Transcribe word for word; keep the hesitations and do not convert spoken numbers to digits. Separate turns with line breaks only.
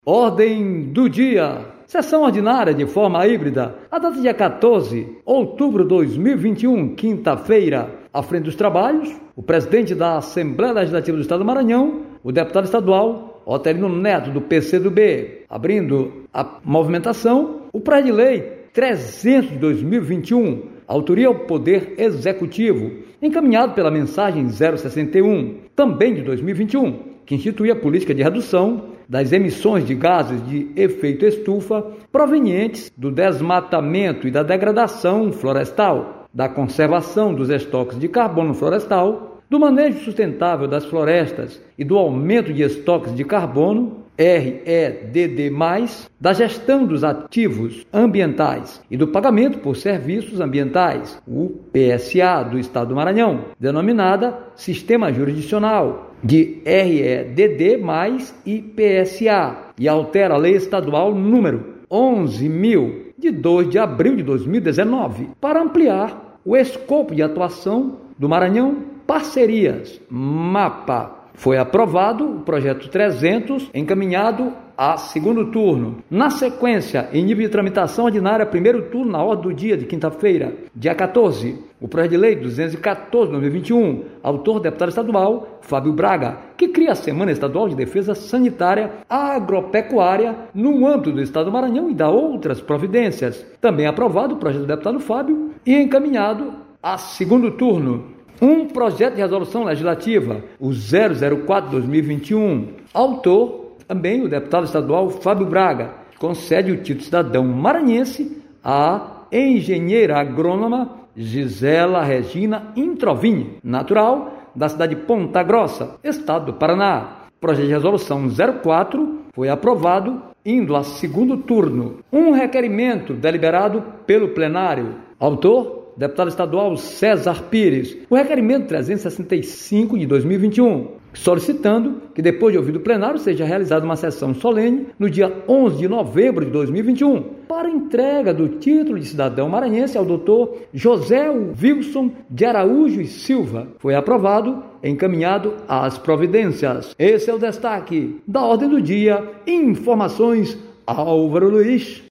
Ordem do dia. Sessão ordinária de forma híbrida. A data dia quatorze de outubro de dois mil e vinte e um, quinta-feira. À frente dos trabalhos, o presidente da Assembleia Legislativa do Estado do Maranhão, o deputado estadual Otelino Neto, do P C do B. Abrindo a movimentação, o projeto de lei trezentos de dois mil e vinte e um, autoria ao Poder Executivo, encaminhado pela mensagem zero sessenta e um, também de dois mil e vinte e um, que institui a política de redução das emissões de gases de efeito estufa provenientes do desmatamento e da degradação florestal, da conservação dos estoques de carbono florestal, do manejo sustentável das florestas e do aumento de estoques de carbono, R E D D mais, da gestão dos ativos ambientais e do pagamento por serviços ambientais, o P S A do Estado do Maranhão, denominada Sistema Jurisdicional de R E D D mais e P S A, e altera a Lei Estadual número onze mil, de dois de abril de dois mil e dezenove, para ampliar o escopo de atuação do Maranhão Parcerias, MAPA. Foi aprovado o projeto trezentos, encaminhado a segundo turno. Na sequência, em nível de tramitação ordinária, primeiro turno na ordem do dia de quinta-feira, dia quatorze, o projeto de lei duzentos e quatorze de dois mil e vinte e um, autor deputado estadual Fábio Braga, que cria a Semana Estadual de Defesa Sanitária Agropecuária no âmbito do Estado do Maranhão e dá outras providências. Também aprovado o projeto do deputado Fábio e encaminhado a segundo turno. Um projeto de resolução legislativa, o zero zero quatro de dois mil e vinte e um, autor também o deputado estadual Fábio Braga, concede o título de cidadão maranhense à engenheira agrônoma Gisela Regina Introvini, natural da cidade de Ponta Grossa, estado do Paraná. O projeto de resolução zero quatro foi aprovado, indo a segundo turno. Um requerimento deliberado pelo plenário, autor deputado estadual César Pires, o requerimento trezentos e sessenta e cinco de dois mil e vinte e um, solicitando que depois de ouvido o plenário seja realizada uma sessão solene no dia onze de novembro de dois mil e vinte e um, para entrega do título de cidadão maranhense ao doutor José Wilson de Araújo e Silva. Foi aprovado, encaminhado às providências. Esse é o destaque da ordem do dia. Informações, Álvaro Luiz.